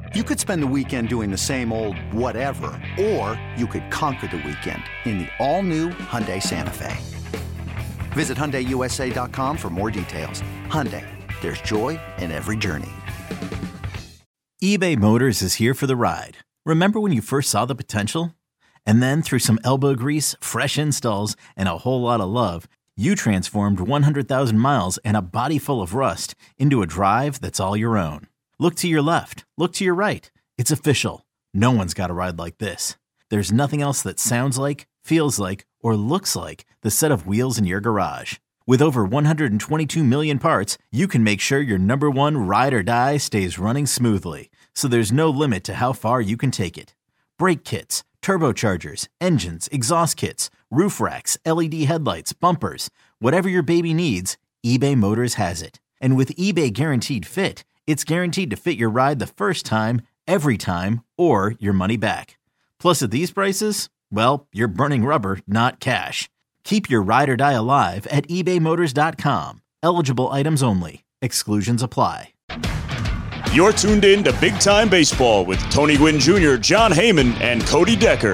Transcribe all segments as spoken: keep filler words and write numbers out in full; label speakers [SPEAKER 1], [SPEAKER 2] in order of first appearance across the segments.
[SPEAKER 1] You could spend the weekend doing the same old whatever, or you could conquer the weekend in the all-new Hyundai Santa Fe. Visit Hyundai U S A dot com for more details. Hyundai, there's joy in every journey.
[SPEAKER 2] eBay Motors is here for the ride. Remember when you first saw the potential? And then through some elbow grease, fresh installs, and a whole lot of love, you transformed one hundred thousand miles and a body full of rust into a drive that's all your own. Look to your left. Look to your right. It's official. No one's got a ride like this. There's nothing else that sounds like, feels like, or looks like the set of wheels in your garage. With over one hundred twenty-two million parts, you can make sure your number one ride or die stays running smoothly. So there's no limit to how far you can take it. Brake kits, turbochargers, engines, exhaust kits, roof racks, L E D headlights, bumpers, whatever your baby needs, eBay Motors has it. And with eBay Guaranteed Fit, it's guaranteed to fit your ride the first time, every time, or your money back. Plus, at these prices, well, you're burning rubber, not cash. Keep your ride or die alive at ebay motors dot com. Eligible items only. Exclusions apply.
[SPEAKER 3] You're tuned in to Big Time Baseball with Tony Gwynn Junior, John Heyman, and Cody Decker.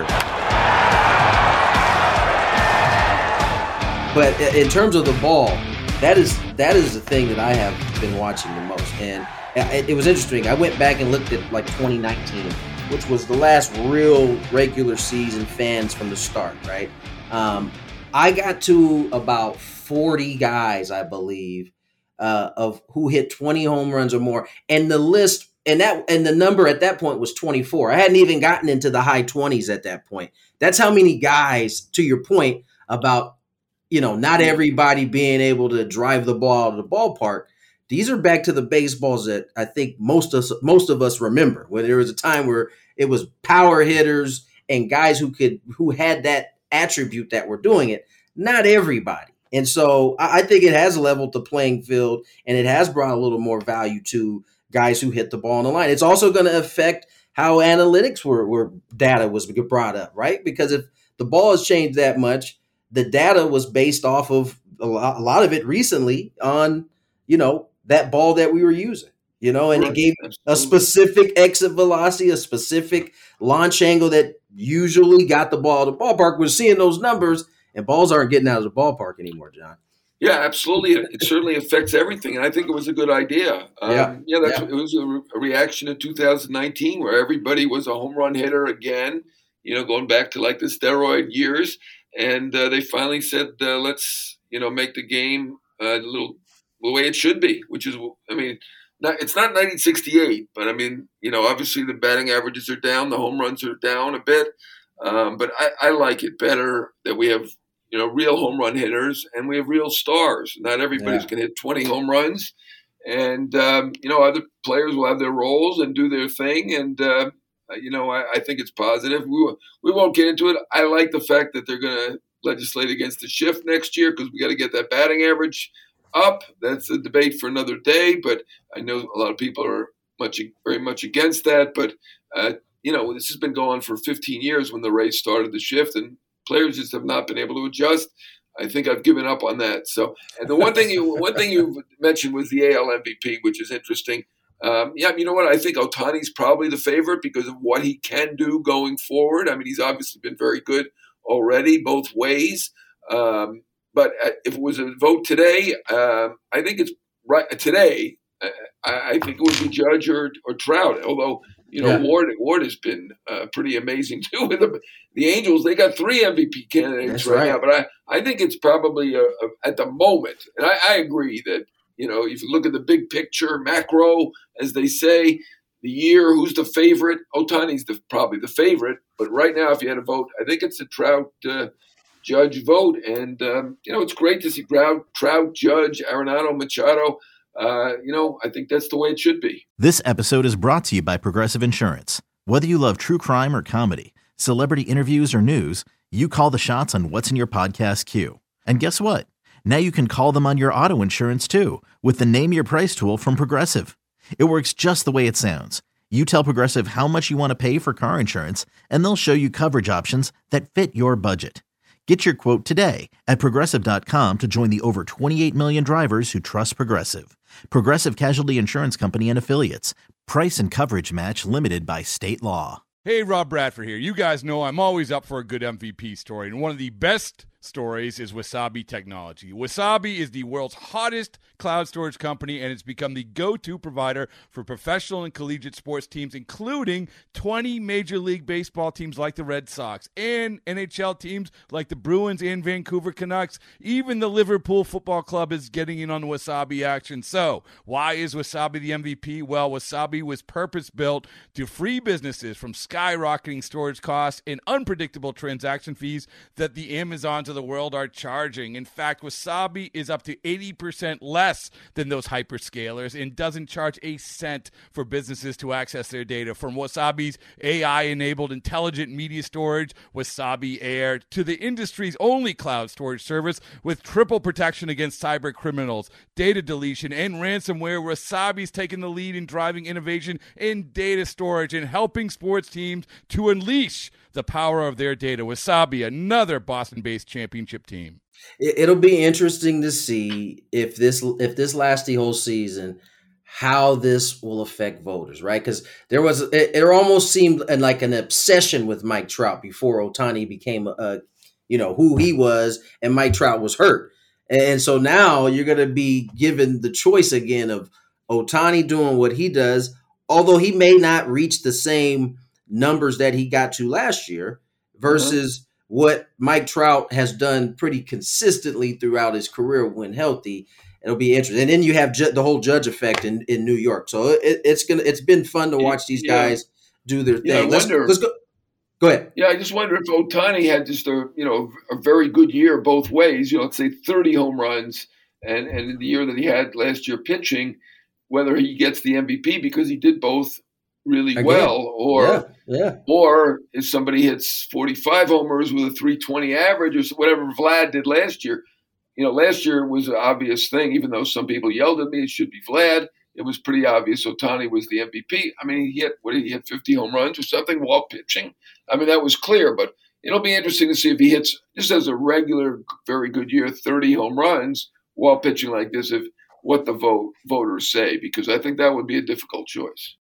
[SPEAKER 4] But in terms of the ball, that is that is the thing that I have been watching the most. And it was interesting. I went back and looked at like twenty nineteen, which was the last real regular season fans from the start, right? Um, I got to about forty guys, I believe, uh, of who hit twenty home runs or more, and the list and that and the number at that point was twenty-four. I hadn't even gotten into the high twenties at that point. That's how many guys, to your point about, you know, not everybody being able to drive the ball out of the ballpark. These are back to the baseballs that I think most of us, most of us remember, where there was a time where it was power hitters and guys who could who had that attribute that were doing it. Not everybody. And so I think it has leveled the playing field, and it has brought a little more value to guys who hit the ball on the line. It's also going to affect how analytics were, were data was brought up, right? Because if the ball has changed that much, the data was based off of a lot, a lot of it recently on, you know, that ball that we were using, you know, and right. It gave Absolutely. a specific exit velocity, a specific launch angle that usually got the ball to the ballpark. We're seeing those numbers, and balls aren't getting out of the ballpark anymore, John.
[SPEAKER 5] Yeah, absolutely. It, it certainly affects everything, and I think it was a good idea. Um, yeah, yeah, that's yeah. It was a, re- a reaction in two thousand nineteen where everybody was a home run hitter again, you know, going back to like the steroid years, and uh, they finally said, uh, let's, you know, make the game a little the way it should be, which is, I mean, not, it's not nineteen sixty-eight, but I mean, you know, obviously the batting averages are down, the home runs are down a bit, um, but I, I like it better that we have, you know, real home run hitters and we have real stars. Not everybody's yeah. going to hit twenty home runs, and um, you know, other players will have their roles and do their thing, and uh, you know, I, I think it's positive. We we won't get into it. I like the fact that they're going to legislate against the shift next year because we got to get that batting average up. That's a debate for another day, but I know a lot of people are much, very much against that. But uh, you know, this has been going on for fifteen years when the Rays started the shift, and players just have not been able to adjust. I think I've given up on that. So, and the one thing you one thing you mentioned was the A L M V P, which is interesting. Um, yeah, you know what? I think Ohtani's probably the favorite because of what he can do going forward. I mean, he's obviously been very good already, both ways. Um, But if it was a vote today, um, I think it's right today. I, I think it would be Judge or, or Trout. Although you know yeah. Ward Ward has been uh, pretty amazing too. With the, the Angels, they got three M V P candidates right, right now. But I, I think it's probably a, a, at the moment, and I, I agree that you know if you look at the big picture, macro, as they say, the year who's the favorite? Ohtani's the, probably the favorite. But right now, if you had a vote, I think it's a Trout. Uh, Judge vote, and um, you know it's great to see Trout, Trout, Judge, Arenado, Machado. Uh, you know, I think that's the way it should be.
[SPEAKER 2] This episode is brought to you by Progressive Insurance. Whether you love true crime or comedy, celebrity interviews or news, you call the shots on what's in your podcast queue. And guess what? Now you can call them on your auto insurance too with the Name Your Price tool from Progressive. It works just the way it sounds. You tell Progressive how much you want to pay for car insurance, and they'll show you coverage options that fit your budget. Get your quote today at Progressive dot com to join the over twenty-eight million drivers who trust Progressive. Progressive Casualty Insurance Company and Affiliates. Price and coverage match limited by state law.
[SPEAKER 6] Hey, Rob Bradford here. You guys know I'm always up for a good M V P story, and one of the best stories is Wasabi Technology. Wasabi is the world's hottest cloud storage company, and it's become the go-to provider for professional and collegiate sports teams, including twenty Major League Baseball teams like the Red Sox and N H L teams like the Bruins and Vancouver Canucks. Even the Liverpool Football Club is getting in on the Wasabi action. So, why is Wasabi the M V P? Well, Wasabi was purpose-built to free businesses from skyrocketing storage costs and unpredictable transaction fees that the Amazons of the world are charging. In fact, Wasabi is up to eighty percent less than those hyperscalers and doesn't charge a cent for businesses to access their data. From Wasabi's A I-enabled intelligent media storage, Wasabi Air, to the industry's only cloud storage service with triple protection against cyber criminals, data deletion, and ransomware, Wasabi's taken the lead in driving innovation in data storage and helping sports teams to unleash the power of their data. Wasabi, another Boston-based championship team.
[SPEAKER 4] It'll be interesting to see if this if this lasts the whole season, how this will affect voters, right? Because there was it, it almost seemed like an obsession with Mike Trout before Ohtani became a, you know, who he was, and Mike Trout was hurt, and so now you're going to be given the choice again of Ohtani doing what he does, although he may not reach the same numbers that he got to last year versus uh-huh. what Mike Trout has done pretty consistently throughout his career when healthy. It'll be interesting. And then you have ju- the whole Judge effect in, in New York. So it, it's gonna it's been fun to watch these yeah. guys do their
[SPEAKER 5] yeah,
[SPEAKER 4] thing.
[SPEAKER 5] I
[SPEAKER 4] Let's,
[SPEAKER 5] wonder,
[SPEAKER 4] let's go. Go ahead.
[SPEAKER 5] Yeah, I just wonder if Ohtani had just a you know a very good year both ways. You know, let's say thirty home runs, and and in the year that he had last year pitching, whether he gets the M V P because he did both really Again. well, or
[SPEAKER 4] yeah, yeah.
[SPEAKER 5] or if somebody hits forty-five homers with a three twenty average or whatever Vlad did last year. You know, last year was an obvious thing, even though some people yelled at me, it should be Vlad. It was pretty obvious Ohtani was the M V P. I mean, he hit, what did he hit, fifty home runs or something while pitching? I mean, that was clear, but it'll be interesting to see if he hits, just as a regular, very good year, thirty home runs while pitching like this, if what the vote voters say, because I think that would be a difficult choice.